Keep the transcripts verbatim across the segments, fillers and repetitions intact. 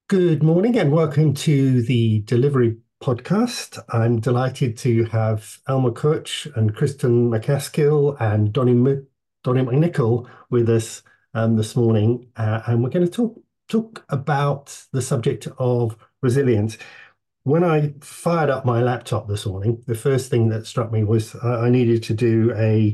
Good morning and welcome to the Delivery Podcast. I'm delighted to have Elmer Kutch and Kristen McCaskill and Donny, M- Donny McNichol with us um, this morning. Uh, and we're going to talk, talk about the subject of resilience. When I fired up my laptop this morning, the first thing that struck me was I I needed to do a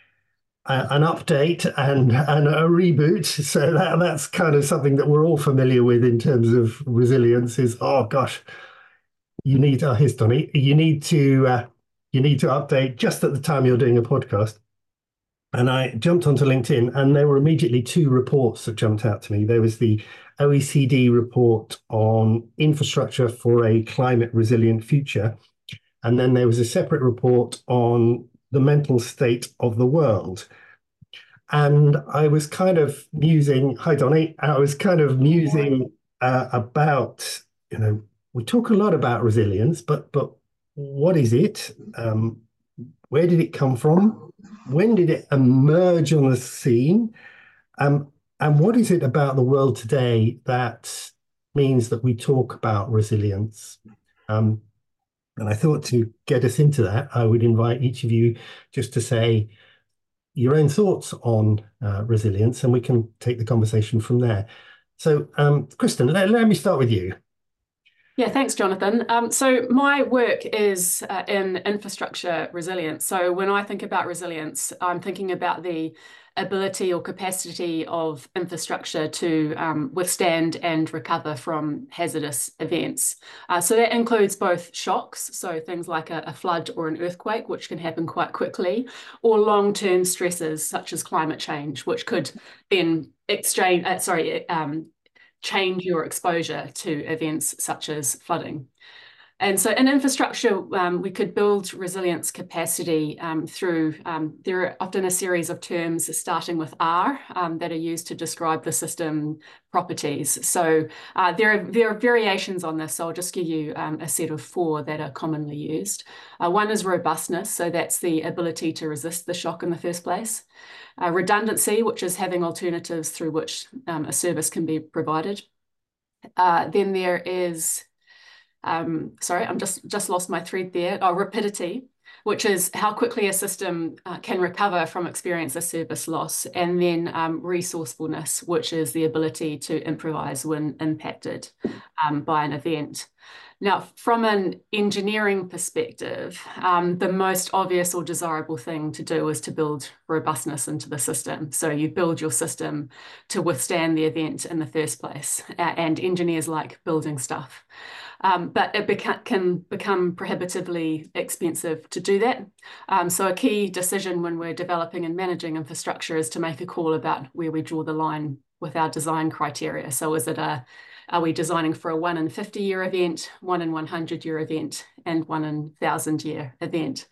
an update and and a reboot. So that that's kind of something that we're all familiar with in terms of resilience. Is oh gosh, you need uh, here's Donny. You need to uh, you need to update just at the time you're doing a podcast. And I jumped onto LinkedIn, and there were immediately two reports that jumped out to me. There was the O E C D report on infrastructure for a climate resilient future, and then there was a separate report on the mental state of the world. And I was kind of musing, hi Donny, I was kind of musing uh, about, you know, we talk a lot about resilience, but but what is it? Um, where did it come from? When did it emerge on the scene? Um, and what is it about the world today that means that we talk about resilience? Um, and I thought to get us into that, I would invite each of you just to say your own thoughts on uh, resilience, and we can take the conversation from there. So, um, Kristen, let, let me start with you. Yeah, thanks, Jonathan. Um, so my work is uh, in infrastructure resilience. So when I think about resilience, I'm thinking about the ability or capacity of infrastructure to um, withstand and recover from hazardous events. Uh, so that includes both shocks, so things like a, a flood or an earthquake, which can happen quite quickly, or long-term stresses such as climate change, which could then exchange, uh, sorry, um, change your exposure to events such as flooding. And so in infrastructure, um, we could build resilience capacity um, through, um, there are often a series of terms starting with R um, that are used to describe the system properties. So uh, there, are, there are variations on this, so I'll just give you um, a set of four that are commonly used. Uh, one is robustness, so that's the ability to resist the shock in the first place. Uh, redundancy, which is having alternatives through which um, a service can be provided. Uh, then there is um, sorry, I'm just just lost my thread there. Oh, rapidity, which is how quickly a system uh, can recover from experience a service loss, and then um, resourcefulness, which is the ability to improvise when impacted um, by an event. Now, from an engineering perspective, um, the most obvious or desirable thing to do is to build robustness into the system. So you build your system to withstand the event in the first place, and engineers like building stuff. Um, but it beca can become prohibitively expensive to do that. Um, so a key decision when we're developing and managing infrastructure is to make a call about where we draw the line with our design criteria. So is it a, are we designing for a one in fifty year event, one in one hundred year event, and one in one thousand year event?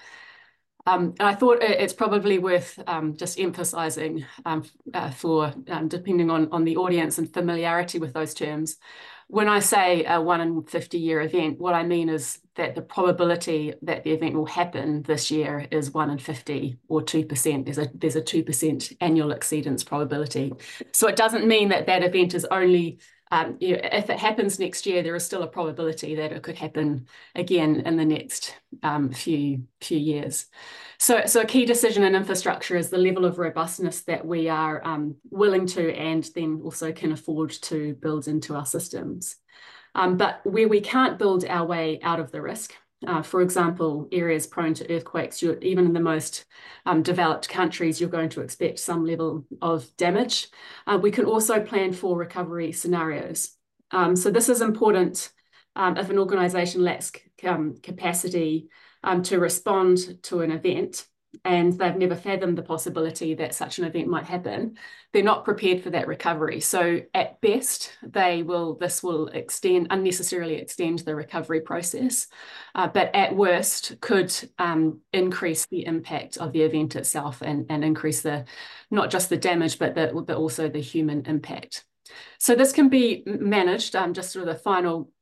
Um, and I thought it's probably worth um, just emphasizing um, uh, for, um, depending on, on the audience and familiarity with those terms, when I say a one in fifty year event, what I mean is that the probability that the event will happen this year is one in fifty or two percent. There's a, there's a two percent annual exceedance probability. So it doesn't mean that that event is only, um, you know, if it happens next year, there is still a probability that it could happen again in the next um, few, few years. So, so a key decision in infrastructure is the level of robustness that we are um, willing to and then also can afford to build into our systems. Um, but where we can't build our way out of the risk, uh, for example, areas prone to earthquakes, you're, even in the most um, developed countries, you're going to expect some level of damage. Uh, we can also plan for recovery scenarios. Um, so this is important um, if an organisation lacks um, capacity Um, to respond to an event and they've never fathomed the possibility that such an event might happen, they're not prepared for that recovery. So at best, they will, this will extend, unnecessarily extend the recovery process, uh, but at worst could um, increase the impact of the event itself and, and increase the, not just the damage, but, the, but also the human impact. So this can be managed, um, just sort of the final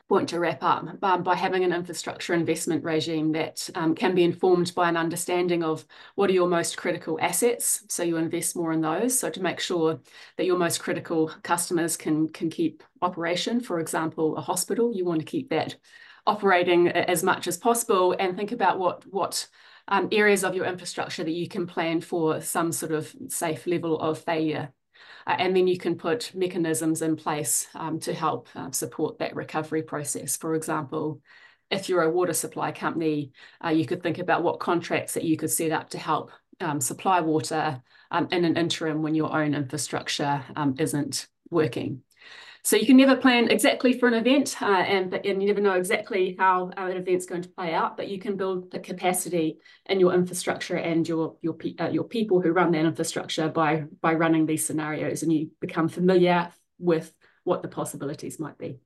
point to wrap up, um, by having an infrastructure investment regime that um, can be informed by an understanding of what are your most critical assets. So you invest more in those. So to make sure that your most critical customers can, can keep operation, for example, a hospital, you want to keep that operating as much as possible, and think about what, what um, areas of your infrastructure that you can plan for some sort of safe level of failure. Uh, and then you can put mechanisms in place um, to help uh, support that recovery process. For example, if you're a water supply company, uh, you could think about what contracts that you could set up to help um, supply water um, in an interim when your own infrastructure um, isn't working. So you can never plan exactly for an event, uh, and, and you never know exactly how uh, an event's going to play out, but you can build the capacity in your infrastructure and your your, uh, your people who run that infrastructure by, by running these scenarios, and you become familiar with what the possibilities might be.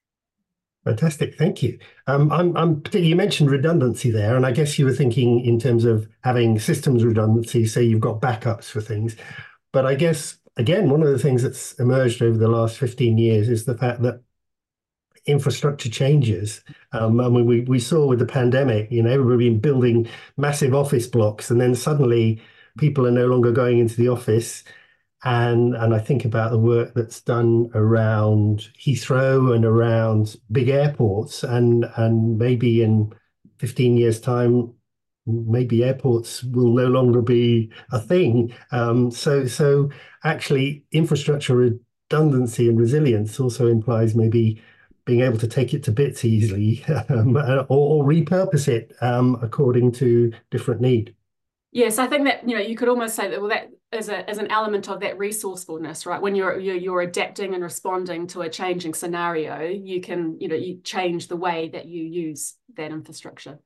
Fantastic, thank you. Um, I'm, I'm particularly, you mentioned redundancy there, and I guess you were thinking in terms of having systems redundancy, so you've got backups for things. But I guess, again, one of the things that's emerged over the last fifteen years is the fact that infrastructure changes. Um, I mean, we, we saw with the pandemic, you know, everybody been building massive office blocks, and then suddenly people are no longer going into the office. And, and I think about the work that's done around Heathrow and around big airports, and, and maybe in fifteen years' time, maybe airports will no longer be a thing. Um, so, so actually, infrastructure redundancy and resilience also implies maybe being able to take it to bits easily, um, or, or repurpose it um, according to different need. Yes, I think that, you know, you could almost say that, well, that is a is an element of that resourcefulness, right? When you're, you're you're adapting and responding to a changing scenario, you can, you know, you change the way that you use that infrastructure.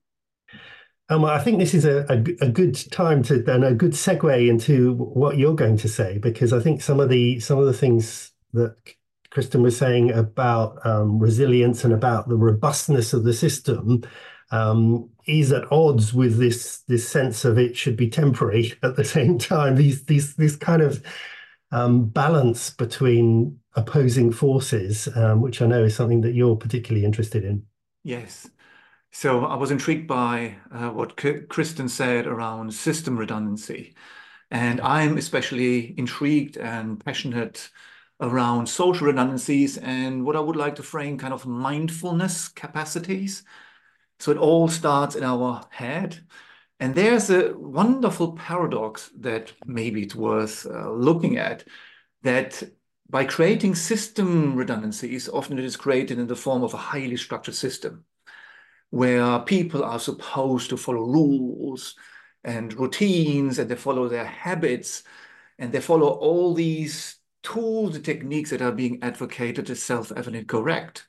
Um, I think this is a, a, a good time to, and a good segue into what you're going to say, because I think some of the some of the things that Kristen was saying about um, resilience and about the robustness of the system um, is at odds with this this sense of it should be temporary at the same time. These these this kind of um, balance between opposing forces, um, which I know is something that you're particularly interested in. Yes. So I was intrigued by uh, what K Kristen said around system redundancy. And I'm especially intrigued and passionate around social redundancies and what I would like to frame kind of mindfulness capacities. So it all starts in our head. And there's a wonderful paradox that maybe it's worth uh, looking at, that by creating system redundancies, often it is created in the form of a highly structured system, where people are supposed to follow rules and routines, and they follow their habits, and they follow all these tools and techniques that are being advocated as self-evident correct,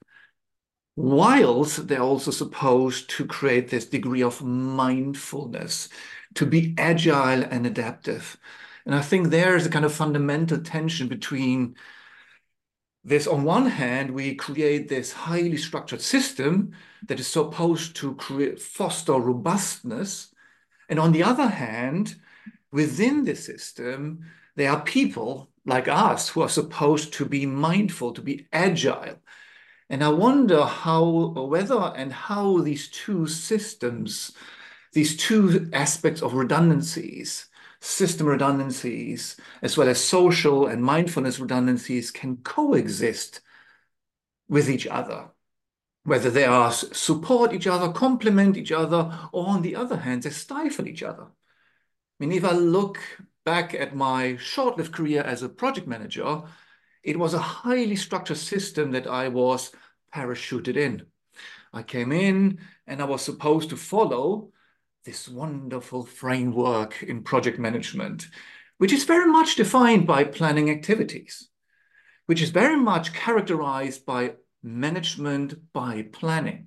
whilst they're also supposed to create this degree of mindfulness, to be agile and adaptive. And I think there's a kind of fundamental tension between this. On one hand, we create this highly structured system that is supposed to create, foster robustness. And on the other hand, within the system, there are people like us who are supposed to be mindful, to be agile. And I wonder how, whether and how these two systems, these two aspects of redundancies, system redundancies, as well as social and mindfulness redundancies, can coexist with each other, whether they are support each other, complement each other, or on the other hand, they stifle each other. I mean, if I look back at my short-lived career as a project manager, it was a highly structured system that I was parachuted in. I came in and I was supposed to follow this wonderful framework in project management, which is very much defined by planning activities, which is very much characterized by management by planning.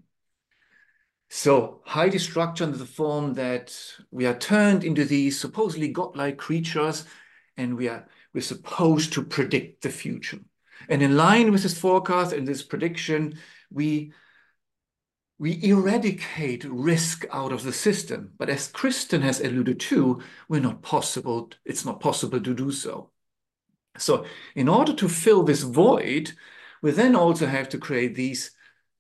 So highly structured in the form that we are turned into these supposedly godlike creatures, and we are we're supposed to predict the future. And in line with this forecast and this prediction, we we eradicate risk out of the system. But as Kristen has alluded to, we're not possible, it's not possible to do so. So in order to fill this void, we then also have to create these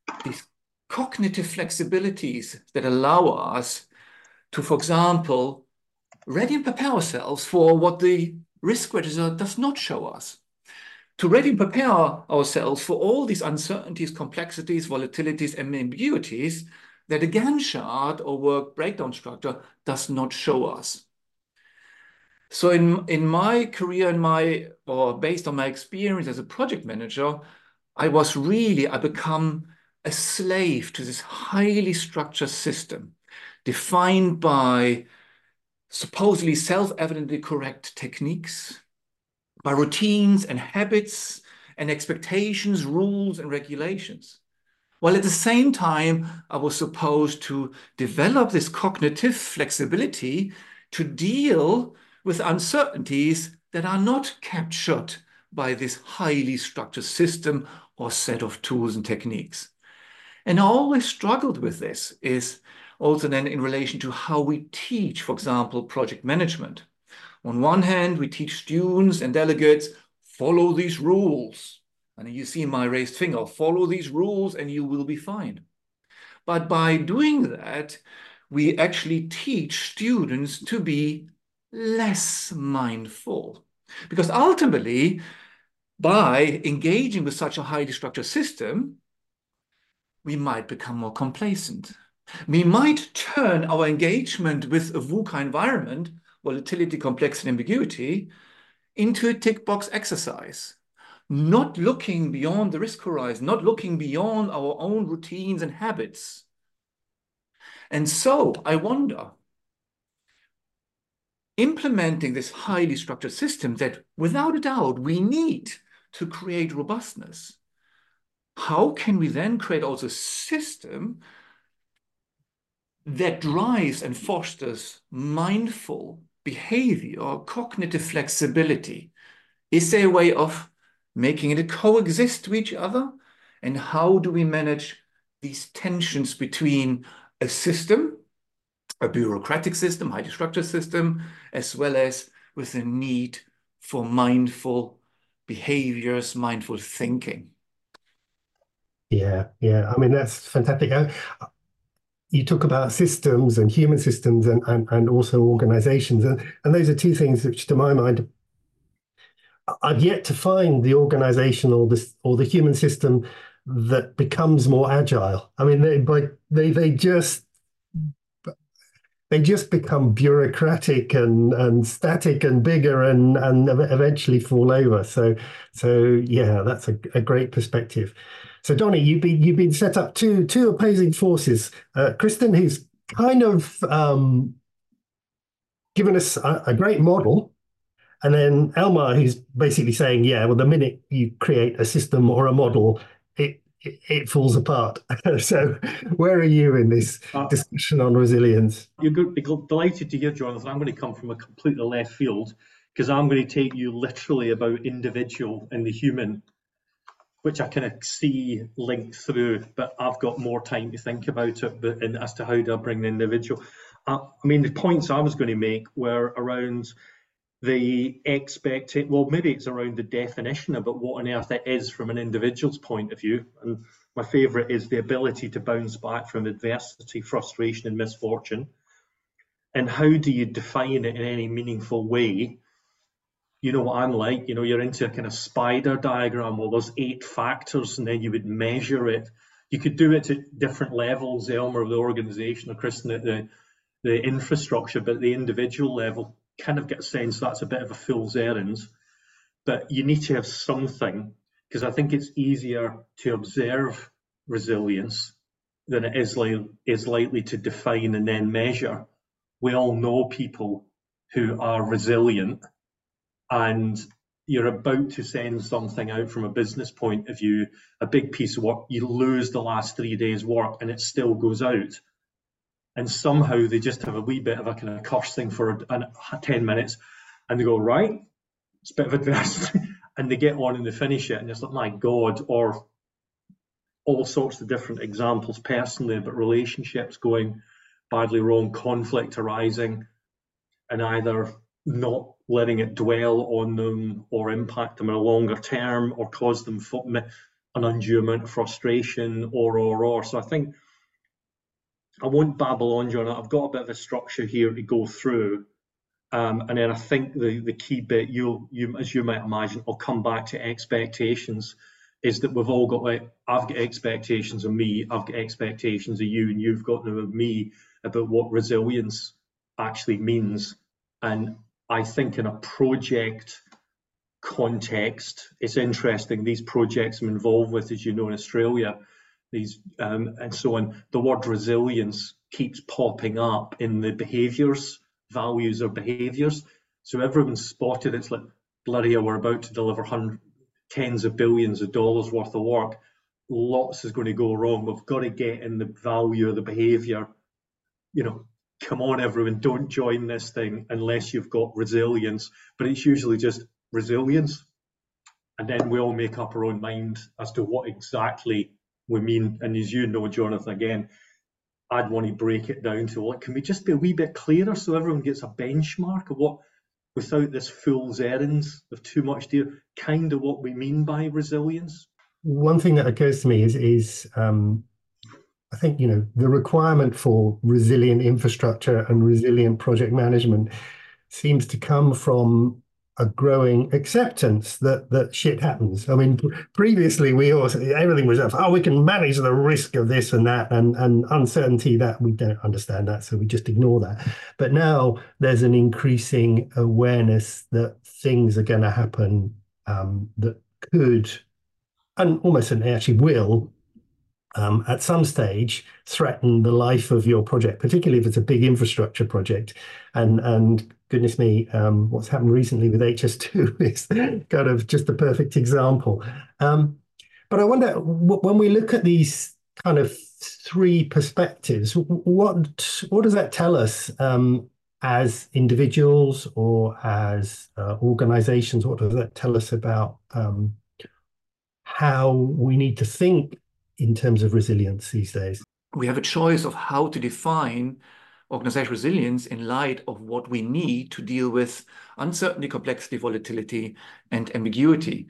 these cognitive flexibilities that allow us to, for example, ready and prepare ourselves for what the risk register does not show us. To ready and prepare ourselves for all these uncertainties, complexities, volatilities, and ambiguities that a Gantt chart or work breakdown structure does not show us. So in, in my career, in my, or based on my experience as a project manager, I was really, I become a slave to this highly structured system defined by supposedly self-evidently correct techniques, by routines and habits and expectations, rules and regulations. While at the same time, I was supposed to develop this cognitive flexibility to deal with uncertainties that are not captured by this highly structured system or set of tools and techniques. And I always struggled with this, is also then in relation to how we teach, for example, project management. On one hand, we teach students and delegates, follow these rules. And you see my raised finger, follow these rules and you will be fine. But by doing that, we actually teach students to be less mindful. Because ultimately, by engaging with such a highly structured system, we might become more complacent. We might turn our engagement with a VUCA environment, volatility, complexity, and ambiguity, into a tick box exercise, not looking beyond the risk horizon, not looking beyond our own routines and habits. And so I wonder, implementing this highly structured system that without a doubt we need to create robustness, how can we then create also a system that drives and fosters mindful behavior, cognitive flexibility? Is there a way of making it coexist with each other? And how do we manage these tensions between a system, a bureaucratic system, highly structured system, as well as with the need for mindful behaviors, mindful thinking? Yeah, yeah. I mean, that's fantastic. Uh, You talk about systems and human systems and, and, and also organizations. And, and those are two things which, to my mind, I've yet to find the organization or this or the human system that becomes more agile. I mean, they but they they just they just become bureaucratic and and static and bigger and and eventually fall over. So so yeah, that's a, a great perspective. So Donny, you've been you've been set up two two opposing forces. Uh, Kristen, who's kind of um, given us a, a great model. And then Elmar, who's basically saying, yeah, well, the minute you create a system or a model, it it, it falls apart. So where are you in this Uh, discussion on resilience? You're good, you're delighted to hear, Jonathan. I'm going to come from a completely left field because I'm going to take you literally about individual and the human, which I kind of see linked through, but I've got more time to think about it but, and as to how do I bring the individual. Uh, I mean, the points I was going to make were around the expecting, well, maybe it's around the definition about what on earth it is from an individual's point of view. And my favourite is the ability to bounce back from adversity, frustration, and misfortune. And how do you define it in any meaningful way? You know what I'm like, you know, you're into a kind of spider diagram, well, there's eight factors, and then you would measure it. You could do it at different levels, Elmer, of the organisation, or Kristen, at the, the infrastructure, but at the individual level, kind of get a sense that's a bit of a fool's errand. But you need to have something, because I think it's easier to observe resilience than it is, li is likely to define and then measure. We all know people who are resilient, and you're about to send something out from a business point of view, a big piece of work, you lose the last three days' work and it still goes out. And somehow they just have a wee bit of a kind of cursing for ten minutes and they go, right, it's a bit of adversity. And they get on and they finish it. And it's like, my God, or all sorts of different examples personally, but relationships going badly wrong, conflict arising, and either not letting it dwell on them or impact them in a longer term or cause them an undue amount of frustration, or, or, or. So I think I won't babble on, John. I've got a bit of a structure here to go through. Um, and then I think the, the key bit, you'll, you, as you might imagine, I'll come back to expectations, is that we've all got, like, I've got expectations of me, I've got expectations of you, and you've got them of me about what resilience actually means. And I think in a project context, it's interesting, these projects I'm involved with, as you know, in Australia, these um, and so on, the word resilience keeps popping up in the behaviours, values or behaviours. So everyone's spotted, it's like, bloody hell, we're about to deliver hundreds, tens of billions of dollars worth of work. Lots is going to go wrong. We've got to get in the value of the behaviour. You know, come on, everyone, don't join this thing unless you've got resilience. But it's usually just resilience. And then we all make up our own mind as to what exactly we mean. And as you know, Jonathan, again, I'd want to break it down to, like, can we just be a wee bit clearer so everyone gets a benchmark of what, without this fool's errands of too much dear, kind of what we mean by resilience? One thing that occurs to me is, is um, I think, you know, the requirement for resilient infrastructure and resilient project management seems to come from a growing acceptance that that shit happens. I mean, previously we also, everything was, oh, we can manage the risk of this and that, and and uncertainty, that we don't understand that, so we just ignore that. But now there's an increasing awareness that things are going to happen um, that could, and almost certainly actually will, um, at some stage threaten the life of your project, particularly if it's a big infrastructure project. And and goodness me, um, what's happened recently with H S two is kind of just the perfect example. Um, but I wonder, when we look at these kind of three perspectives, what what does that tell us um, as individuals or as uh, organizations? What does that tell us about um, how we need to think in terms of resilience these days? We have a choice of how to define organizational resilience in light of what we need to deal with uncertainty, complexity, volatility, and ambiguity.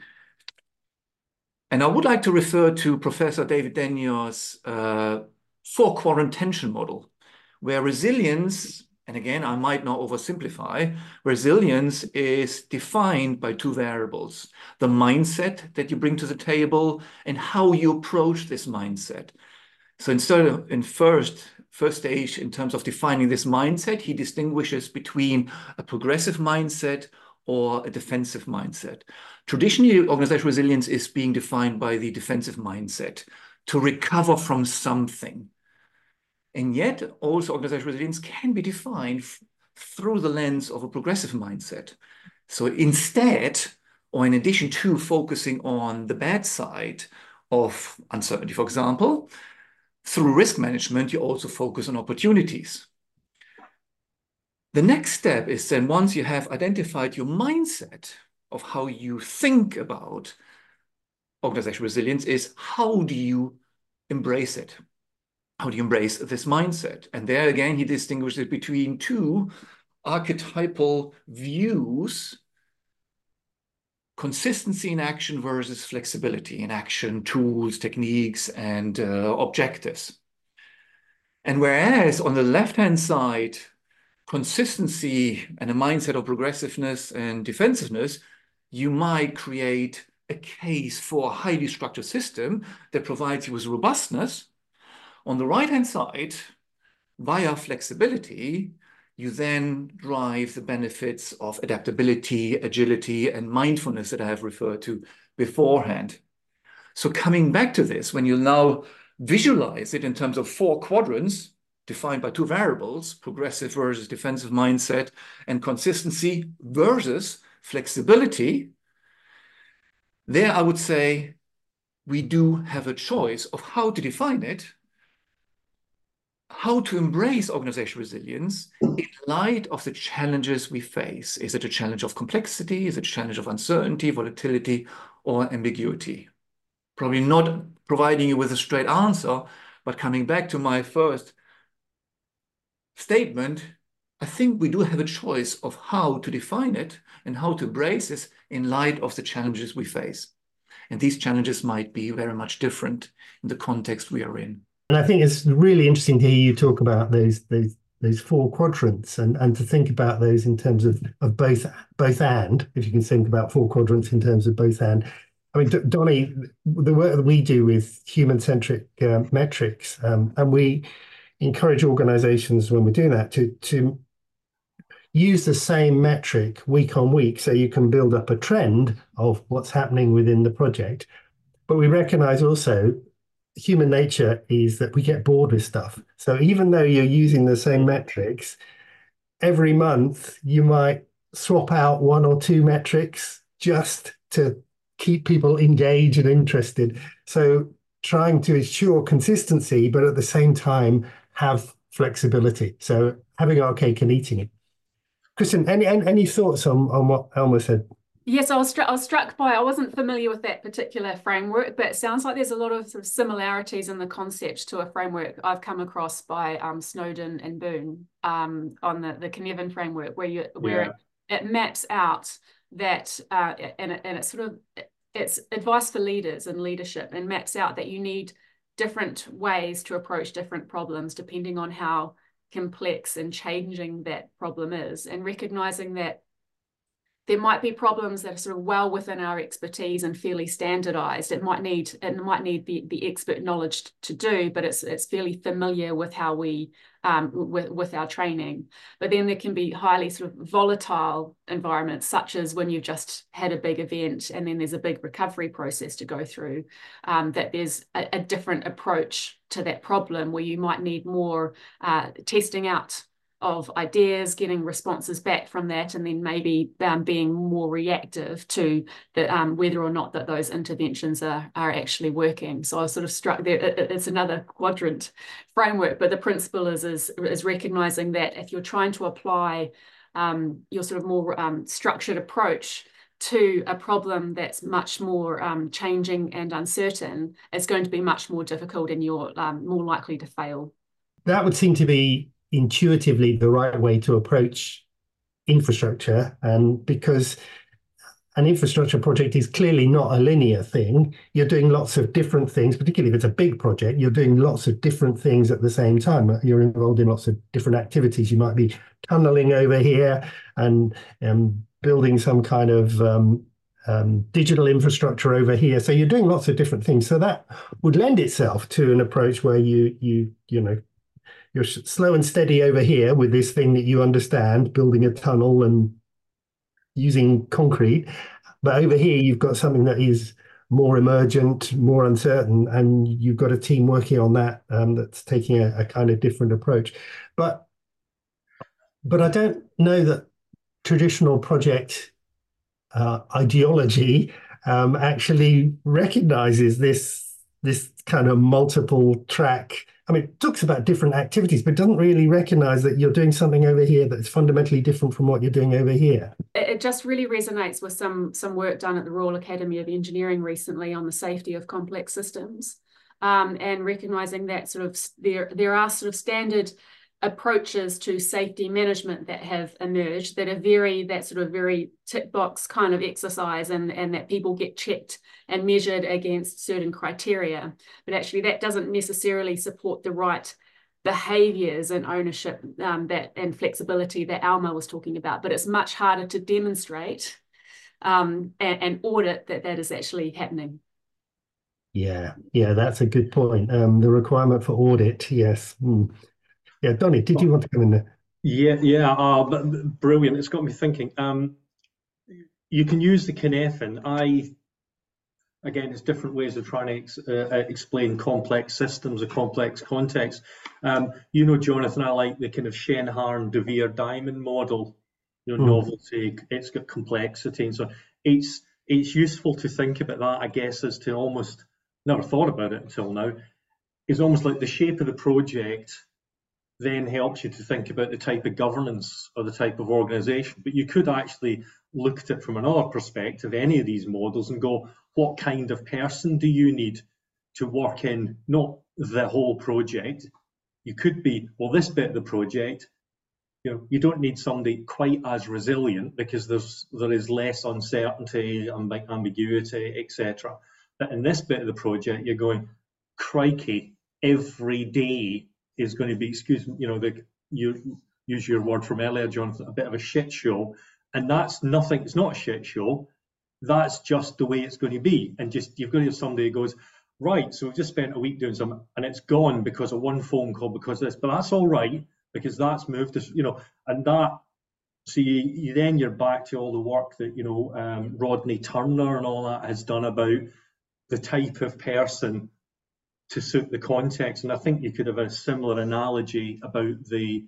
And I would like to refer to Professor David Denyer's uh, four-quadrant tension model, where resilience, and again, I might now oversimplify, resilience is defined by two variables: the mindset that you bring to the table and how you approach this mindset. So instead of in first, first stage, in terms of defining this mindset, he distinguishes between a progressive mindset or a defensive mindset. Traditionally, organizational resilience is being defined by the defensive mindset, to recover from something. And yet, also organizational resilience can be defined through the lens of a progressive mindset. So instead, or in addition to focusing on the bad side of uncertainty, for example, through risk management, you also focus on opportunities. The next step is then, once you have identified your mindset of how you think about organizational resilience, is how do you embrace it? How do you embrace this mindset? And there again, he distinguishes between two archetypal views: consistency in action versus flexibility in action, tools, techniques, and uh, objectives. And whereas on the left-hand side, consistency and a mindset of progressiveness and defensiveness, you might create a case for a highly structured system that provides you with robustness. On the right-hand side, via flexibility, you then drive the benefits of adaptability, agility, and mindfulness that I have referred to beforehand. So coming back to this, when you now visualize it in terms of four quadrants defined by two variables, progressive versus defensive mindset, and consistency versus flexibility, there I would say we do have a choice of how to define it, how to embrace organizational resilience in light of the challenges we face. Is it a challenge of complexity? Is it a challenge of uncertainty, volatility, or ambiguity? Probably not providing you with a straight answer, but coming back to my first statement, I think we do have a choice of how to define it and how to embrace this in light of the challenges we face. And these challenges might be very much different in the context we are in. And I think it's really interesting to hear you talk about those those those four quadrants and, and to think about those in terms of, of both both and, if you can think about four quadrants in terms of both and. I mean, Donnie, the work that we do with human-centric uh, metrics, um, and we encourage organizations when we're doing that to, to use the same metric week on week so you can build up a trend of what's happening within the project. But we recognize also human nature is that we get bored with stuff. So even though you're using the same metrics, every month you might swap out one or two metrics just to keep people engaged and interested. So trying to ensure consistency, but at the same time have flexibility. So having our cake and eating it. Kristen, any any thoughts on, on what Elma said? Yes, I was, struck, I was struck by, I wasn't familiar with that particular framework, but it sounds like there's a lot of, sort of similarities in the concept to a framework I've come across by um, Snowden and Boone um, on the, the Cynefin framework, where you where Yeah. it, it maps out that, uh, and, it, and it's sort of, it's advice for leaders and leadership, and maps out that you need different ways to approach different problems depending on how complex and changing that problem is, and recognizing that there might be problems that are sort of well within our expertise and fairly standardized. It might need it might need the, the expert knowledge to do, but it's it's fairly familiar with how we um, with with our training. But then there can be highly sort of volatile environments, such as when you've just had a big event and then there's a big recovery process to go through. Um, that there's a, a different approach to that problem, where you might need more uh, testing out of ideas, getting responses back from that, and then maybe um, being more reactive to the, um, whether or not that those interventions are, are actually working. So I was sort of struck there, it, it's another quadrant framework, but the principle is, is, is recognizing that if you're trying to apply um, your sort of more um, structured approach to a problem that's much more um, changing and uncertain, it's going to be much more difficult, and you're um, more likely to fail. That would seem to be intuitively the right way to approach infrastructure, and because an infrastructure project is clearly not a linear thing, you're doing lots of different things, particularly if it's a big project, you're doing lots of different things at the same time. You're involved in lots of different activities. You might be tunneling over here and um, building some kind of um, um, digital infrastructure over here. So you're doing lots of different things. So that would lend itself to an approach where you, you, you know, you're slow and steady over here with this thing that you understand, building a tunnel and using concrete. But over here, you've got something that is more emergent, more uncertain, and you've got a team working on that um, that's taking a, a kind of different approach. But, but I don't know that traditional project uh, ideology um, actually recognizes this, this kind of multiple track. I mean, it talks about different activities, but doesn't really recognize that you're doing something over here that's fundamentally different from what you're doing over here. It just really resonates with some, some work done at the Royal Academy of Engineering recently on the safety of complex systems, um, and recognizing that sort of there, there are sort of standard approaches to safety management that have emerged that are very, that sort of very tick box kind of exercise, and, and that people get checked and measured against certain criteria. But actually that doesn't necessarily support the right behaviors and ownership um, that and flexibility that Alma was talking about. But it's much harder to demonstrate um, and, and audit that that is actually happening. Yeah, yeah, that's a good point. Um, the requirement for audit, yes. Mm. Yeah, Donnie, did you want to come in there? Yeah, yeah, uh, but brilliant. It's got me thinking. Um, you can use the Cynefin. I, again, it's different ways of trying to ex uh, explain complex systems or complex contexts. Um, you know, Jonathan, I like the kind of Shenharn De Vere Diamond model. You know, mm. novelty. It's got complexity, and so it's it's useful to think about that. I guess as to almost never thought about it until now. It's almost like the shape of the project then helps you to think about the type of governance or the type of organization. But you could actually look at it from another perspective, any of these models, and go, what kind of person do you need to work in, not the whole project? You could be, well, this bit of the project, you know, you don't need somebody quite as resilient because there's there is less uncertainty, ambiguity, et cetera. But in this bit of the project, you're going, crikey, every day is going to be, excuse me, you know, the, you use your word from earlier, Jonathan, a bit of a shit show. And that's nothing, it's not a shit show. That's just the way it's going to be. And just, you've got to have somebody who goes, right, so we've just spent a week doing something and it's gone because of one phone call, because of this, but that's all right, because that's moved us, you know, and that, so you, you then you're back to all the work that, you know, um, Rodney Turner and all that has done about the type of person to suit the context. And I think you could have a similar analogy about the,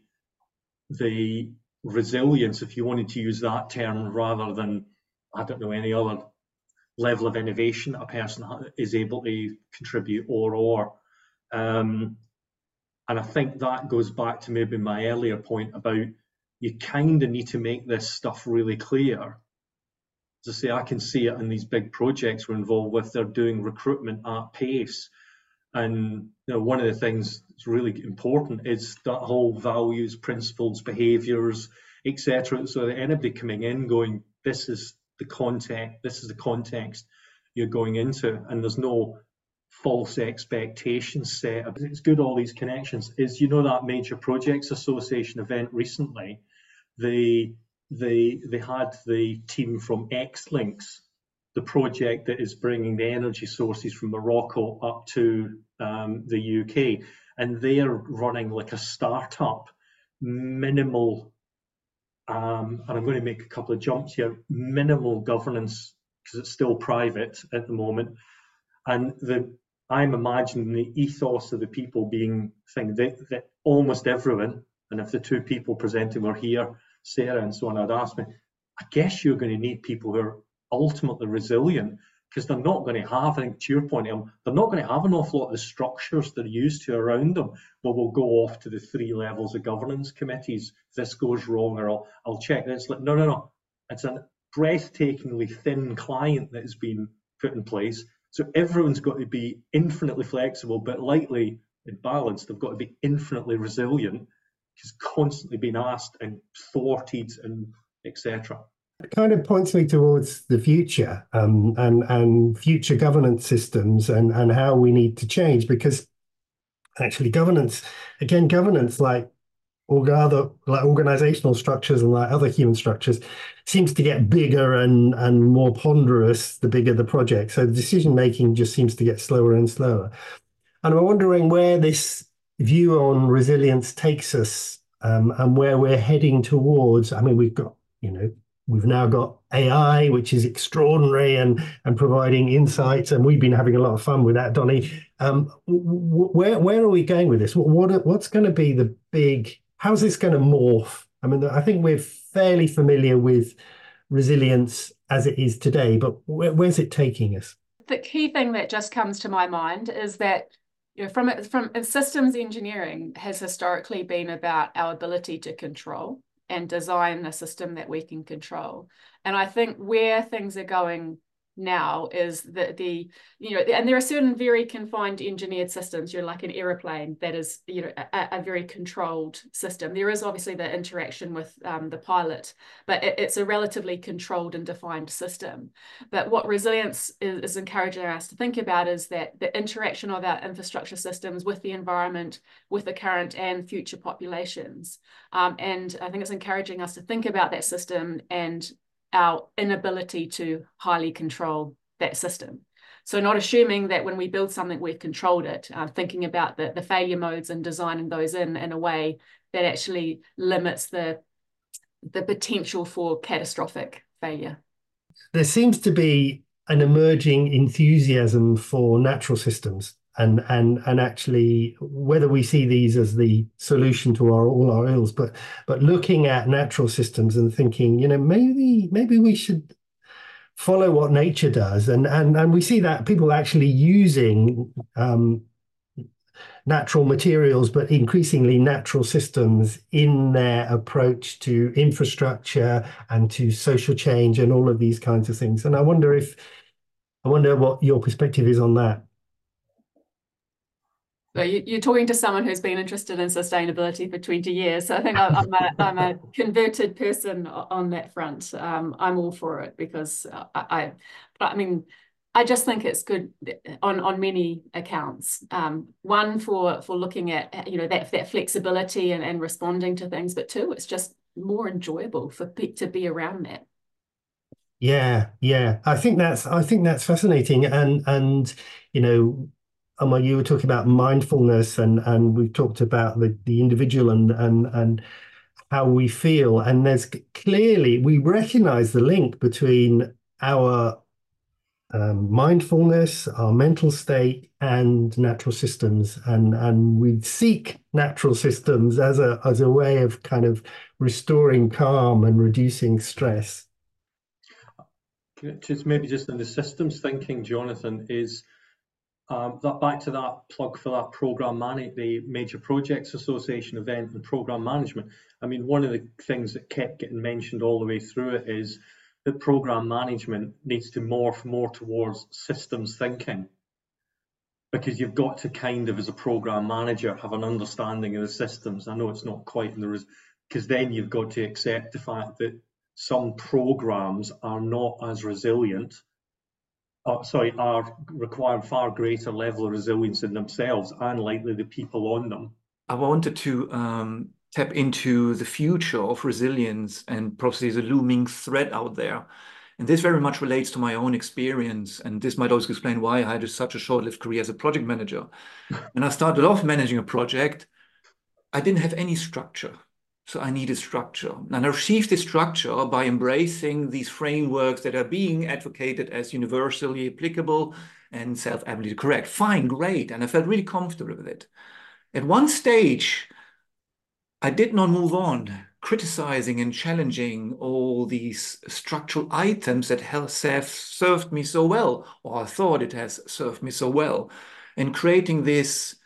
the resilience, if you wanted to use that term rather than, I don't know, any other level of innovation a person is able to contribute or or um, and I think that goes back to maybe my earlier point about you kind of need to make this stuff really clear. As I say, I can see it in these big projects we're involved with. They're doing recruitment at pace, and you know, one of the things that's really important is that whole values, principles, behaviours, et cetera. So that anybody coming in going, this is the context, this is the context you're going into, and there's no false expectations set. It's good, all these connections. Is, you know, that Major Projects Association event recently, they they they had the team from X-Links, the project that is bringing the energy sources from Morocco up to um, the U K, and they're running like a startup, minimal. Um, and I'm going to make a couple of jumps here, minimal governance, because it's still private at the moment. And the, I'm imagining the ethos of the people being thing that, that almost everyone, and if the two people presenting were here, Sarah and so on, I'd ask me, I guess you're going to need people who are ultimately resilient, because they're not going to have, I think to your point, um, they're not going to have an awful lot of the structures they're used to around them. Well, we'll go off to the three levels of governance committees. If this goes wrong, or I'll, I'll check. And it's like, no, no, no. It's a breathtakingly thin client that has been put in place. So everyone's got to be infinitely flexible, but lightly balanced. They've got to be infinitely resilient, because constantly being asked and thwarted and et cetera. It kind of points me towards the future um, and and future governance systems and and how we need to change, because actually governance, again, governance like or other like organizational structures and like other human structures seems to get bigger and and more ponderous the bigger the project. So the decision making just seems to get slower and slower. And I'm wondering where this view on resilience takes us um, and where we're heading towards. I mean, we've got, you know, we've now got A I, which is extraordinary and, and providing insights, and we've been having a lot of fun with that, Donny. Um, where where are we going with this? What, what what's going to be the big? How's this going to morph? I mean, I think we're fairly familiar with resilience as it is today, but where, where's it taking us? The key thing that just comes to my mind is that, you know, from from systems engineering has historically been about our ability to control and design a system that we can control. And I think where things are going now is that the, you know, and there are certain very confined engineered systems, you're like an aeroplane that is, you know, a, a very controlled system. There is obviously the interaction with um, the pilot, but it, it's a relatively controlled and defined system. But what resilience is, is encouraging us to think about is that the interaction of our infrastructure systems with the environment, with the current and future populations. Um, and I think it's encouraging us to think about that system and our inability to highly control that system. So not assuming that when we build something, we've controlled it, uh, thinking about the, the failure modes and designing those in in a way that actually limits the, the potential for catastrophic failure. There seems to be an emerging enthusiasm for natural systems. And and and actually, whether we see these as the solution to our all our ills, but but looking at natural systems and thinking, you know, maybe maybe we should follow what nature does, and and and we see that people actually using um, natural materials, but increasingly natural systems in their approach to infrastructure and to social change and all of these kinds of things. And I wonder if I wonder what your perspective is on that. So you're talking to someone who's been interested in sustainability for twenty years. So I think I'm a, I'm a converted person on that front. Um, I'm all for it because I, I, I mean, I just think it's good on, on many accounts. Um, one, for for looking at, you know, that, that flexibility and, and responding to things, but two, it's just more enjoyable for people to be around that. Yeah, yeah. I think that's I think that's fascinating. And and you know, Emma, you were talking about mindfulness, and and we've talked about the the individual and and and how we feel. And there's clearly we recognize the link between our um, mindfulness, our mental state, and natural systems, and and we seek natural systems as a as a way of kind of restoring calm and reducing stress. Just maybe just in the systems thinking, Jonathan, is um, that back to that plug for that program management, the Major Projects Association event and program management. I mean, one of the things that kept getting mentioned all the way through it is that program management needs to morph more towards systems thinking, because you've got to kind of, as a program manager, have an understanding of the systems. I know it's not quite in the res because then you've got to accept the fact that some programs are not as resilient, uh, sorry, are require far greater level of resilience in themselves and likely the people on them. I wanted to um, tap into the future of resilience and probably the looming threat out there. And this very much relates to my own experience. And this might also explain why I had such a short-lived career as a project manager. When I started off managing a project, I didn't have any structure. So I needed structure. And I achieved this structure by embracing these frameworks that are being advocated as universally applicable and self-evidently correct. Fine, great. And I felt really comfortable with it. At one stage, I did not move on, criticizing and challenging all these structural items that have served me so well, or I thought it has served me so well, and creating this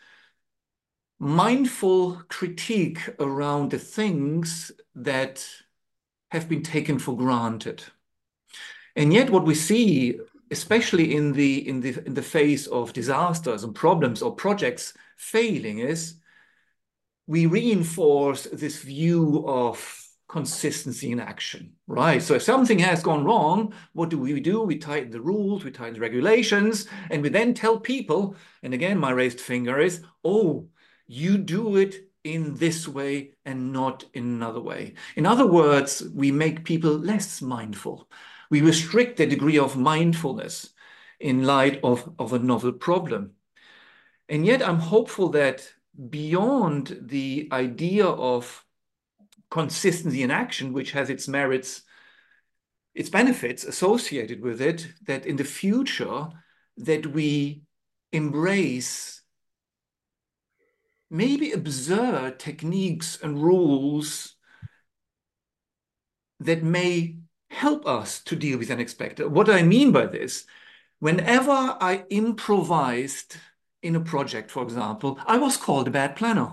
mindful critique around the things that have been taken for granted. And yet what we see, especially in the, in the, in the face of disasters and problems or projects failing, is we reinforce this view of consistency in action, right? So if something has gone wrong, what do we do? We tighten the rules, we tighten the regulations, and we then tell people, and again, my raised finger is, oh, you do it in this way and not in another way. In other words, we make people less mindful. We restrict the degree of mindfulness in light of, of a novel problem. And yet I'm hopeful that beyond the idea of consistency in action, which has its merits, its benefits associated with it, that in the future that we embrace maybe absurd techniques and rules that may help us to deal with the unexpected. What do I mean by this? Whenever I improvised in a project, for example, I was called a bad planner.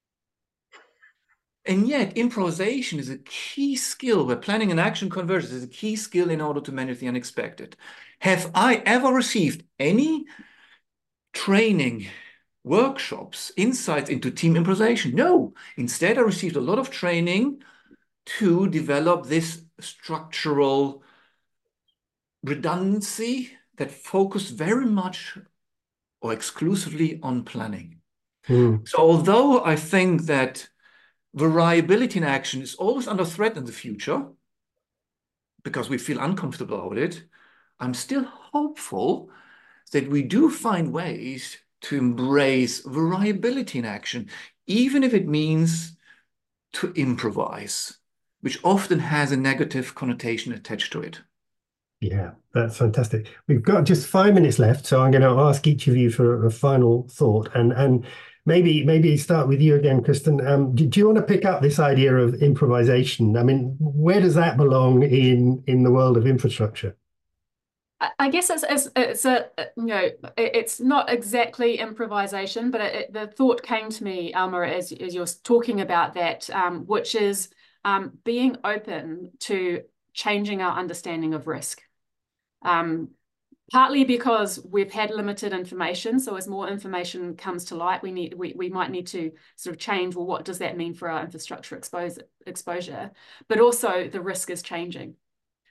And yet improvisation is a key skill, where planning and action convergence is a key skill in order to manage the unexpected. Have I ever received any training, workshops, insights into team improvisation? No. Instead, I received a lot of training to develop this structural redundancy that focused very much or exclusively on planning. Mm. So although I think that variability in action is always under threat in the future because we feel uncomfortable about it, I'm still hopeful that we do find ways to embrace variability in action, even if it means to improvise, which often has a negative connotation attached to it. Yeah, that's fantastic. We've got just five minutes left, so I'm going to ask each of you for a final thought, and and maybe maybe start with you again, Kristen. Um, do, do you want to pick up this idea of improvisation? I mean, where does that belong in in the world of infrastructure? I guess it's, it's, it's a, you know, it's not exactly improvisation, but it, it, the thought came to me, Alma, as, as you're talking about that, um, which is um, being open to changing our understanding of risk. Um, partly because we've had limited information, so as more information comes to light, we need we, we might need to sort of change, well, what does that mean for our infrastructure expose, exposure? But also the risk is changing.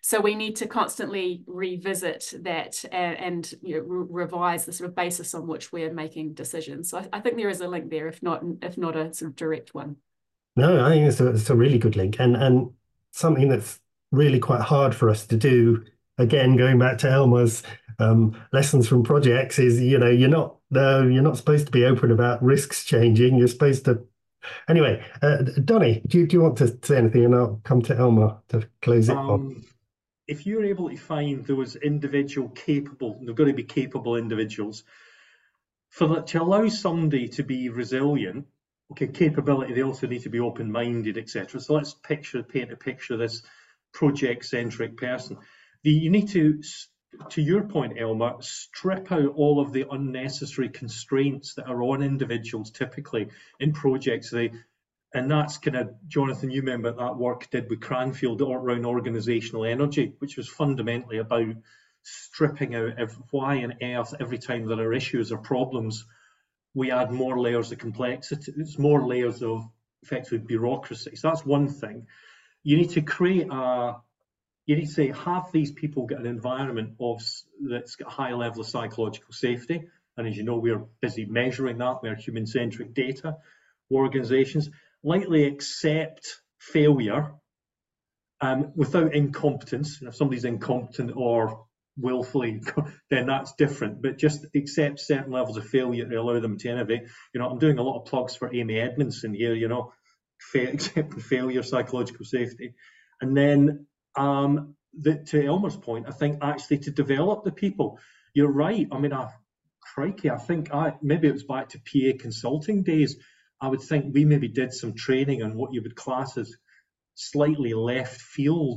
So we need to constantly revisit that and, and you know, re revise the sort of basis on which we're making decisions. So I, I think there is a link there, if not if not a sort of direct one. No, I think it's a, it's a really good link, and and something that's really quite hard for us to do. Again, going back to Elma's um, lessons from projects, is you know you're not no, you're not supposed to be open about risks changing. You're supposed to. Anyway, uh, Donny, do you, do you want to say anything, and I'll come to Elma to close it um, on. If you're able to find those individual capable, they've got to be capable individuals, for that to allow somebody to be resilient. Okay, capability, they also need to be open-minded, et cetera. So let's picture, paint a picture of this project-centric person. The, you need to, to your point, Elma, strip out all of the unnecessary constraints that are on individuals typically in projects. They, and that's kind of, Jonathan, you remember that work did with Cranfield around organisational energy, which was fundamentally about stripping out every, why on earth every time there are issues or problems, we add more layers of complexity. It's more layers of effectively bureaucracy. So that's one thing. You need to create a, you need to say, have these people get an environment of that's got a high level of psychological safety. And as you know, we're busy measuring that. We're human-centric data organizations. Likely accept failure um, without incompetence. And if somebody's incompetent or willfully, then that's different, but just accept certain levels of failure to allow them to innovate. You know, I'm doing a lot of plugs for Amy Edmondson here, you know, fa accepting failure, psychological safety. And then um, the, to Elmer's point, I think actually to develop the people, you're right. I mean, I, crikey, I think I, maybe it was back to P A consulting days. I would think we maybe did some training on what you would class as slightly left field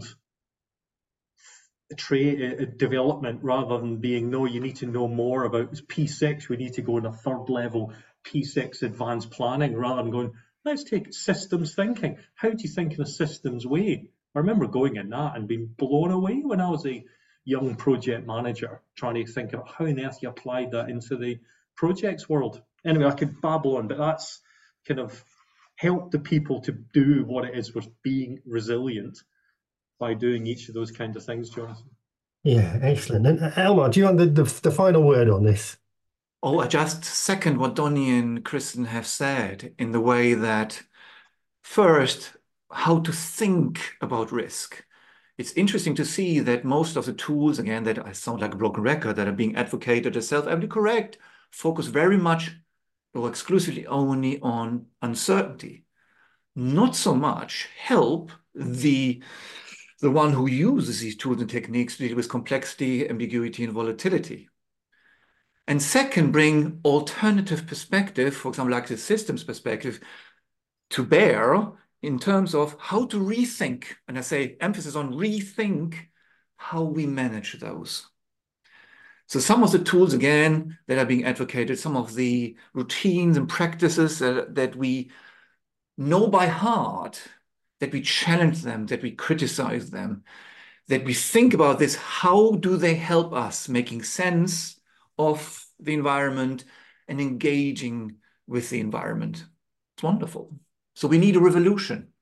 Tra development, rather than being, no, you need to know more about P six, we need to go in a third level P six advanced planning, rather than going, let's take systems thinking. How do you think in a systems way? I remember going in that and being blown away when I was a young project manager, trying to think about how on earth you applied that into the projects world. Anyway, I could babble on, but that's kind of helped the people to do what it is with being resilient by doing each of those kinds of things, Jonathan. Yeah, excellent. And uh, Elma, do you want the, the, the final word on this? Oh, I just second what Donny and Kristen have said in the way that, first, how to think about risk. It's interesting to see that most of the tools, again, that I sound like a broken record, that are being advocated as self-evidently correct, focus very much or exclusively only on uncertainty. Not so much help the the one who uses these tools and techniques to deal with complexity, ambiguity, and volatility. And second, bring alternative perspective, for example, like the systems perspective, to bear in terms of how to rethink, and I say emphasis on rethink, how we manage those. So some of the tools, again, that are being advocated, some of the routines and practices that, that we know by heart, that we challenge them, that we criticize them, that we think about this, how do they help us making sense of the environment and engaging with the environment? It's wonderful. So we need a revolution.